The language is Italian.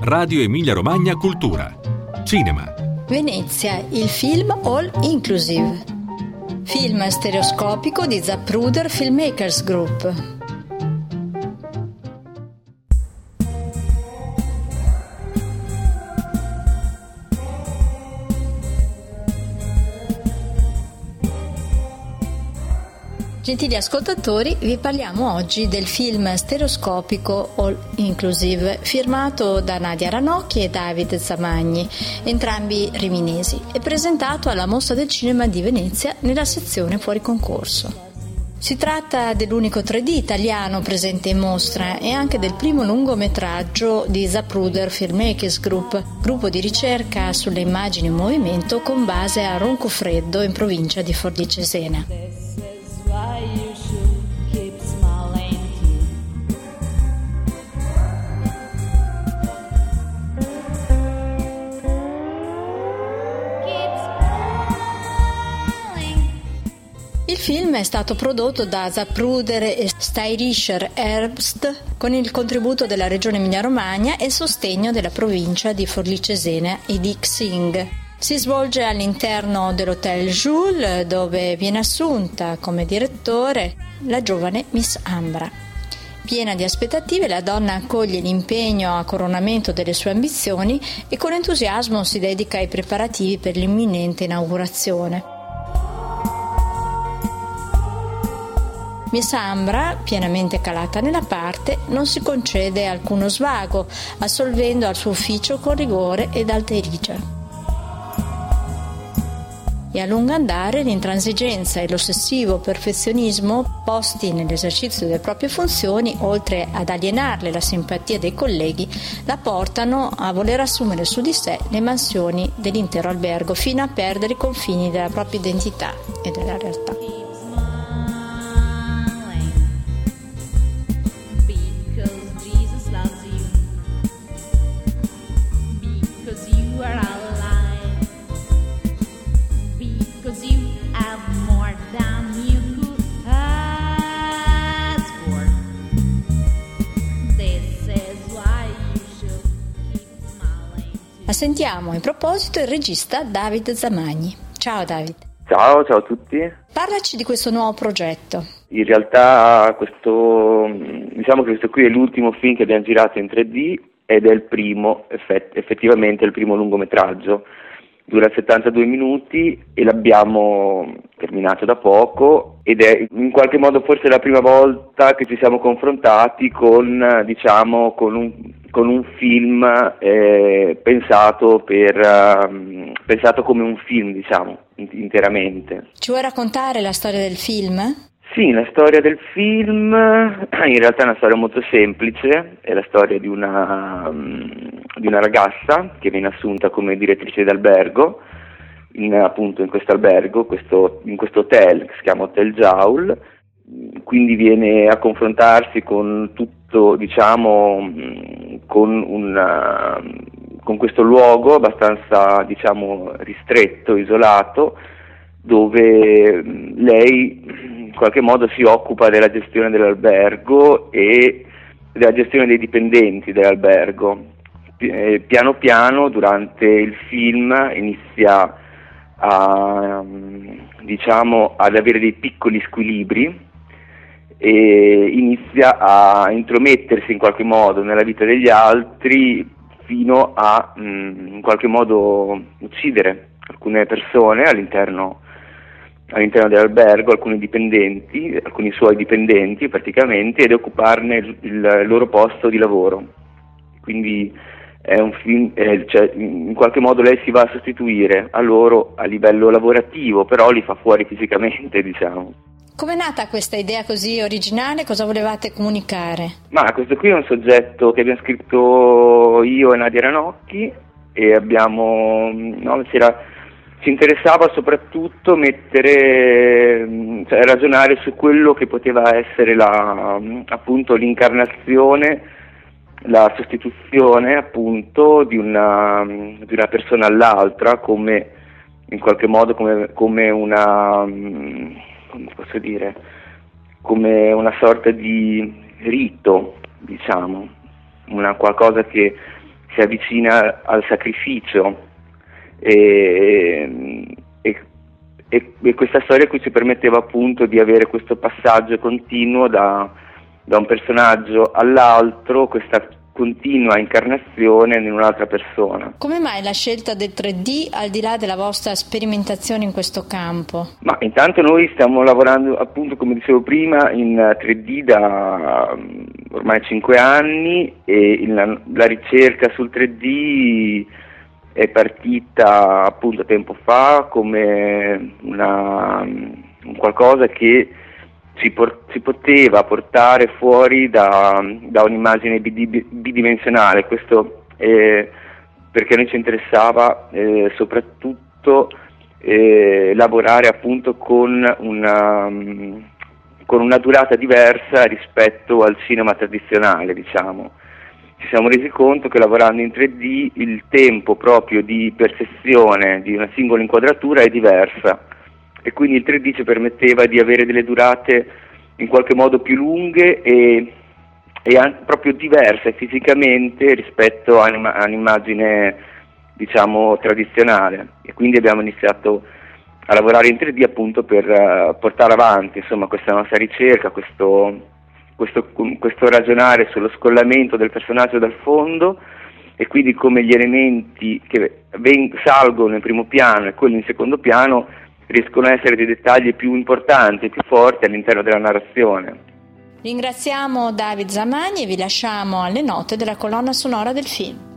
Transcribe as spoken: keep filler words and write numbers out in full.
Radio Emilia Romagna Cultura. Cinema. Venezia, il film All Inclusive. Film stereoscopico di Zapruder Filmmakers Group. Gentili ascoltatori, vi parliamo oggi del film stereoscopico All Inclusive, firmato da Nadia Ranocchi e David Zamagni, entrambi riminesi, e presentato alla Mostra del Cinema di Venezia nella sezione fuori concorso. Si tratta dell'unico tre D italiano presente in mostra e anche del primo lungometraggio di Zapruder Filmmakers Group, gruppo di ricerca sulle immagini in movimento con base a Roncofreddo in provincia di Forlì Cesena. Il film è stato prodotto da Zapruder e Steirischer Herbst con il contributo della Regione Emilia-Romagna e il sostegno della provincia di Forlì Cesena e di Xing. Si svolge all'interno dell'Hotel Jules, dove viene assunta come direttore la giovane Miss Ambra. Piena di aspettative, la donna accoglie l'impegno a coronamento delle sue ambizioni e con entusiasmo si dedica ai preparativi per l'imminente inaugurazione. Miss Ambra, pienamente calata nella parte, non si concede alcuno svago, assolvendo al suo ufficio con rigore ed alterigia. E a lungo andare l'intransigenza e l'ossessivo perfezionismo posti nell'esercizio delle proprie funzioni, oltre ad alienarle la simpatia dei colleghi, la portano a voler assumere su di sé le mansioni dell'intero albergo fino a perdere i confini della propria identità e della realtà. Ma sentiamo in proposito il regista David Zamagni. Ciao David. Ciao, ciao a tutti. Parlaci di questo nuovo progetto. In realtà questo, diciamo che questo qui è l'ultimo film che abbiamo girato in tre D ed è il primo, effett- effettivamente il primo lungometraggio. Dura settantadue minuti e l'abbiamo terminato da poco ed è in qualche modo forse la prima volta che ci siamo confrontati con, diciamo, con un, con un film eh, pensato per uh, pensato come un film, diciamo, interamente. Ci vuoi raccontare la storia del film? Sì, la storia del film in realtà è una storia molto semplice, è la storia di una, di una ragazza che viene assunta come direttrice d'albergo, in, appunto in questo albergo, questo, in questo hotel che si chiama Hotel Jaul, quindi viene a confrontarsi con tutto, diciamo, con, una, con questo luogo abbastanza, diciamo, ristretto, isolato, dove lei in qualche modo si occupa della gestione dell'albergo e della gestione dei dipendenti dell'albergo. Piano piano durante il film inizia a, diciamo, ad avere dei piccoli squilibri e inizia a intromettersi in qualche modo nella vita degli altri fino a in qualche modo uccidere alcune persone all'interno all'interno dell'albergo, alcuni dipendenti, alcuni suoi dipendenti praticamente, ed occuparne il, il loro posto di lavoro. Quindi è un film, eh, cioè, in qualche modo lei si va a sostituire a loro a livello lavorativo, però li fa fuori fisicamente, diciamo. Com'è nata questa idea così originale? Cosa volevate comunicare? Ma questo qui è un soggetto che abbiamo scritto io e Nadia Ranocchi e abbiamo, no, c'era ci interessava soprattutto mettere, cioè ragionare su quello che poteva essere la, appunto l'incarnazione, la sostituzione appunto di una, di una persona all'altra, come in qualche modo come, come una, come posso dire, come una sorta di rito, diciamo, una qualcosa che si avvicina al sacrificio e, e, e, e questa storia qui ci permetteva appunto di avere questo passaggio continuo da, da un personaggio all'altro, questa continua incarnazione in un'altra persona. Come mai la scelta del tre D al di là della vostra sperimentazione in questo campo? Ma intanto noi stiamo lavorando appunto, come dicevo prima, in tre D da um, ormai cinque anni e il, la ricerca sul tre D è partita appunto tempo fa come una, un qualcosa che Si, por- si poteva portare fuori da, da un'immagine bid- bidimensionale, questo eh, perché a noi ci interessava eh, soprattutto eh, lavorare appunto con una, con una durata diversa rispetto al cinema tradizionale, diciamo. Ci siamo resi conto che lavorando in tre D il tempo proprio di percezione di una singola inquadratura è diversa, e quindi il tre D ci permetteva di avere delle durate in qualche modo più lunghe e, e anche proprio diverse fisicamente rispetto a un'immagine, diciamo, tradizionale, e quindi abbiamo iniziato a lavorare in tre D appunto per uh, portare avanti insomma questa nostra ricerca, questo, questo, questo ragionare sullo scollamento del personaggio dal fondo, e quindi come gli elementi che ven- salgono in primo piano e quelli in secondo piano riescono a essere dei dettagli più importanti, più forti all'interno della narrazione. Ringraziamo David Zamagni e vi lasciamo alle note della colonna sonora del film.